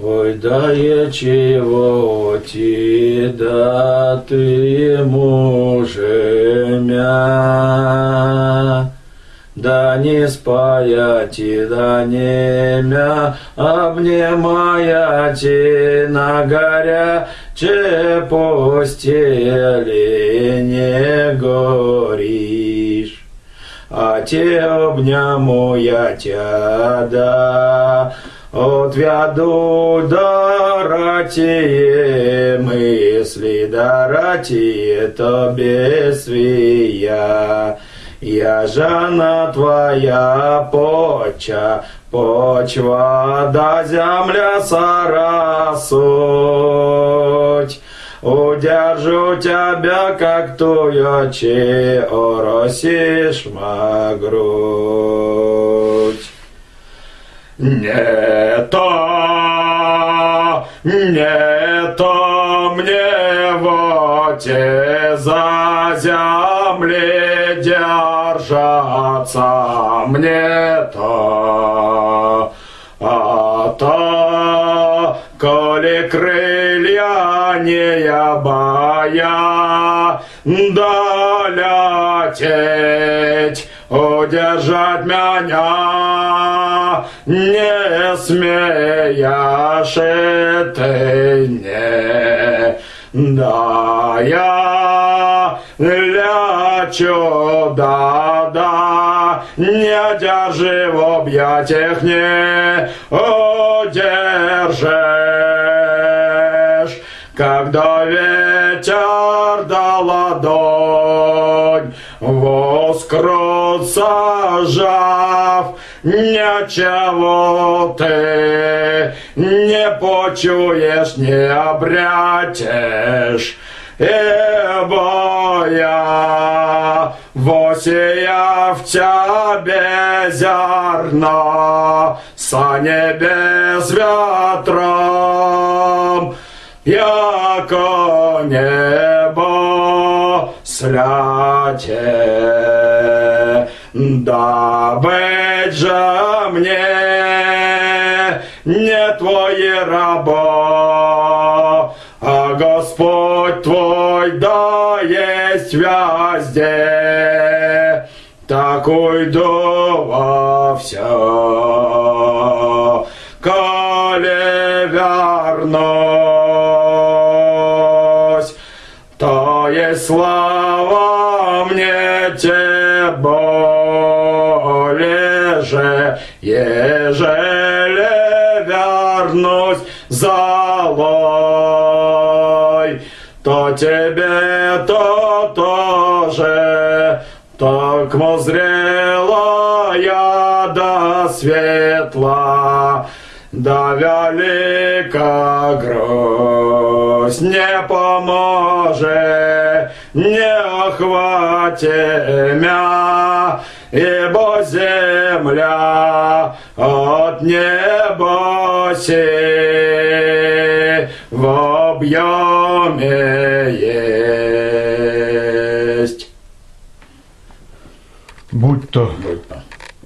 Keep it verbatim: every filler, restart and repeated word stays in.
Ой, да е чего ти, да ты мужемя, да не спаяти, да не мя, обнимаяти на горя, че постели не горишь. А те обняму я тя, да отвяду даратие мысли, даратие тобе свия. Я жена твоя поча, почва да земля сарасуть. Удержу тебя, как тую, че оросишь ма грудь. Не то, не то мне вот те за земли держаться, мне то, а то, коли крылья не боя, да лететь, удержать меня не смеешь ты, не, да я лечу, да, да, не держи в объятиях, не удержишь, когда ветер да ладонь воскрутся, жав, ничего ты не почуешь, не обрятешь, ибо я, восеяв тебе зерно, со небес ветром, яко небо сляте, да быть же мне не твои раба, а Господь твой да есть везде, так уйду во все, коли вернусь, то есть слава мне те более же, ежели вернусь золой, то тебе то тоже, токмо зрелая да светла, да велика грусть не поможет, не охвате мя, ибо земля от неба сей в объеме есть. Будь то. Будь